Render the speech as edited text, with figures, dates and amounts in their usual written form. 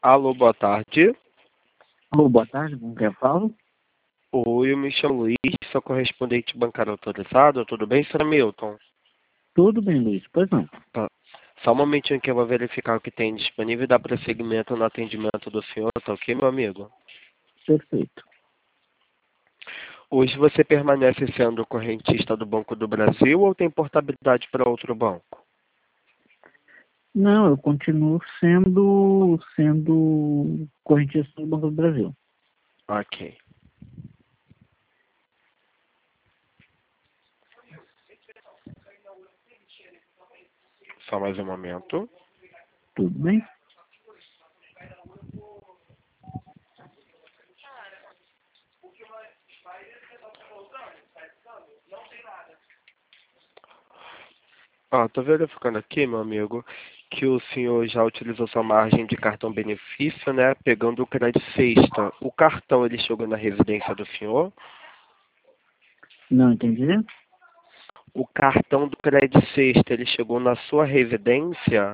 Alô, boa tarde. Alô, boa tarde, com quem eu falo? Oi, eu me chamo Luiz, sou correspondente bancário autorizado. Tudo bem, Sr. Milton? Tudo bem, Luiz, pois não. Tá. Só um momentinho que eu vou verificar o que tem disponível e dar prosseguimento no atendimento do senhor, tá ok, meu amigo? Perfeito. Hoje você permanece sendo correntista do Banco do Brasil ou tem portabilidade para outro banco? Não, eu continuo sendo correntista do Banco do Brasil. Ok. Só mais um momento. Tudo bem? Tô verificando aqui, meu amigo, que o senhor já utilizou sua margem de cartão benefício, né? Pegando o crédito sexta. O cartão, ele chegou na residência do senhor? Não entendi? O cartão do crédito sexta, ele chegou na sua residência?